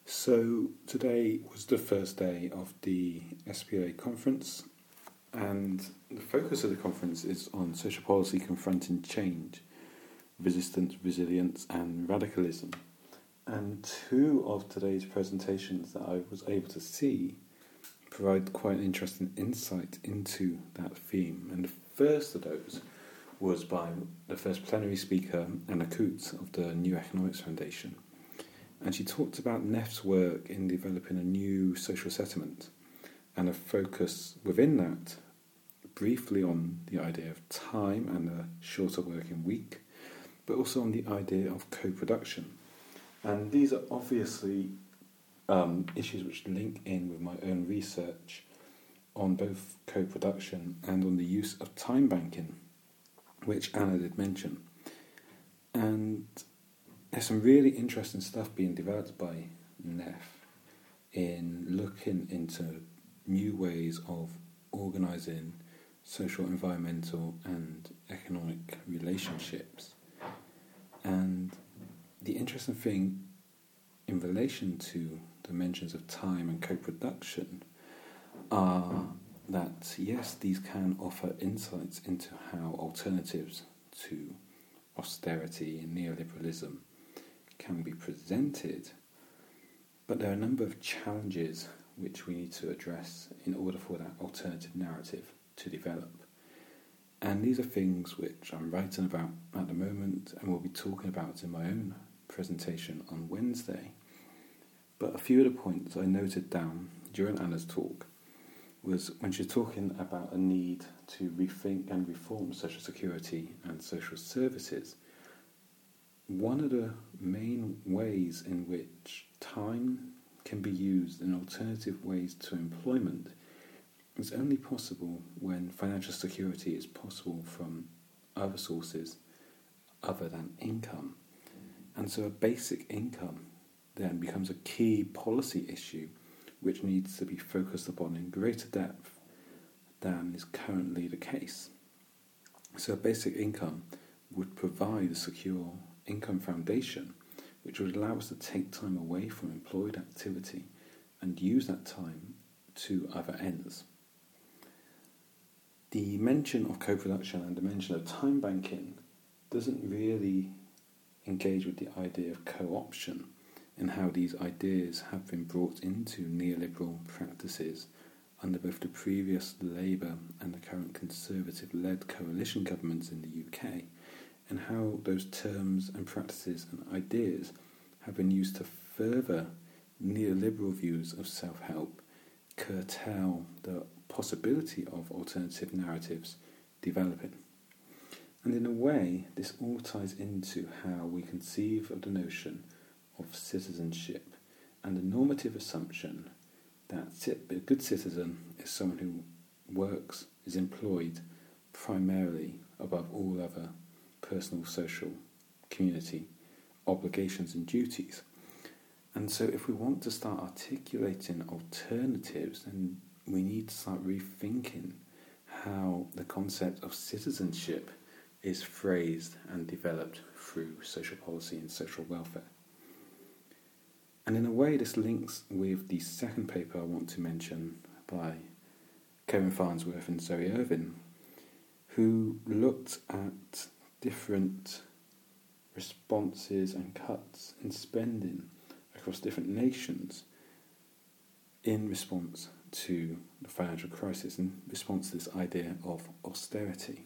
So today was the first day of the SPA conference, and the focus of the conference is on social policy confronting change, resistance, resilience, and radicalism. And two of today's presentations that I was able to see provide quite an interesting insight into that theme. And the first of those was by the first plenary speaker, Anna Coutts of the New Economics Foundation. And she talked about NEF's work in developing a new social settlement and a focus within that briefly on the idea of time and a shorter working week, but also on the idea of co-production. And these are obviously issues which link in with my own research on both co-production and on the use of time banking, which Anna did mention. And there's some really interesting stuff being developed by NEF in looking into new ways of organising social, environmental and economic relationships. And the interesting thing in relation to the mentions of time and co-production are that, yes, these can offer insights into how alternatives to austerity and neoliberalism can be presented, but there are a number of challenges which we need to address in order for that alternative narrative to develop. And these are things which I'm writing about at the moment and will be talking about in my own presentation on Wednesday. But a few of the points I noted down during Anna's talk was when she's talking about a need to rethink and reform social security and social services. One of the main ways in which time can be used in alternative ways to employment is only possible when financial security is possible from other sources other than income. And so a basic income then becomes a key policy issue which needs to be focused upon in greater depth than is currently the case. So a basic income would provide a secure income foundation which would allow us to take time away from employed activity and use that time to other ends. The mention of co-production and the mention of time banking doesn't really engage with the idea of co-option and how these ideas have been brought into neoliberal practices under both the previous Labour and the current Conservative-led coalition governments in the UK, and how those terms and practices and ideas have been used to further neoliberal views of self-help, curtail the possibility of alternative narratives developing. And in a way, this all ties into how we conceive of the notion of citizenship and the normative assumption that a good citizen is someone who works, is employed primarily above all other personal, social, community obligations and duties. And so if we want to start articulating alternatives, then we need to start rethinking how the concept of citizenship is phrased and developed through social policy and social welfare. And in a way this links with the second paper I want to mention by Kevin Farnsworth and Zoe Irvin, who looked at different responses and cuts in spending across different nations in response to the financial crisis, in response to this idea of austerity.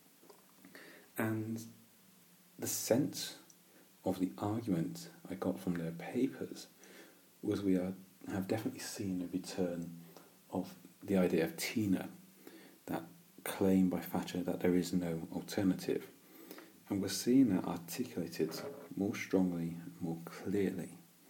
And the sense of the argument I got from their papers was we have definitely seen a return of the idea of TINA, that claim by Thatcher that there is no alternative. And we're seeing that articulated more strongly, more clearly.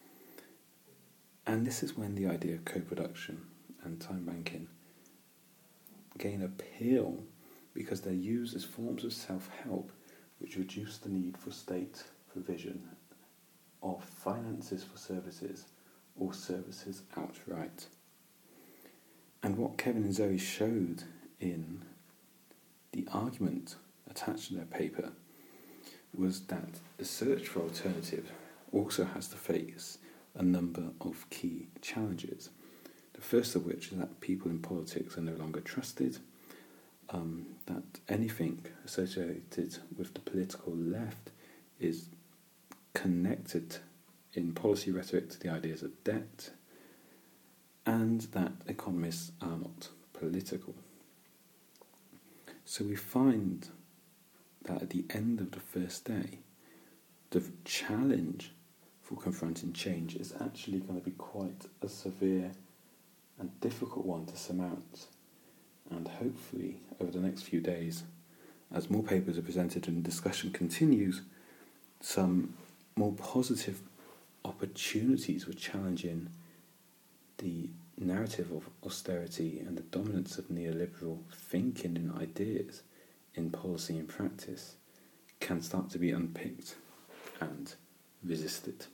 And this is when the idea of co-production and time banking gain appeal, because they're used as forms of self-help which reduce the need for state provision of finances for services or services outright. And what Kevin and Zoe showed in the argument attached to their paper was that the search for alternative also has to face a number of key challenges. The first of which is that people in politics are no longer trusted, that anything associated with the political left is connected in policy rhetoric to the ideas of debt, and that economists are not political. So we find that at the end of the first day, the challenge for confronting change is actually going to be quite a severe and difficult one to surmount. And hopefully, over the next few days, as more papers are presented and discussion continues, some more positive opportunities for challenging the narrative of austerity and the dominance of neoliberal thinking and ideas in policy and practice can start to be unpicked and resisted.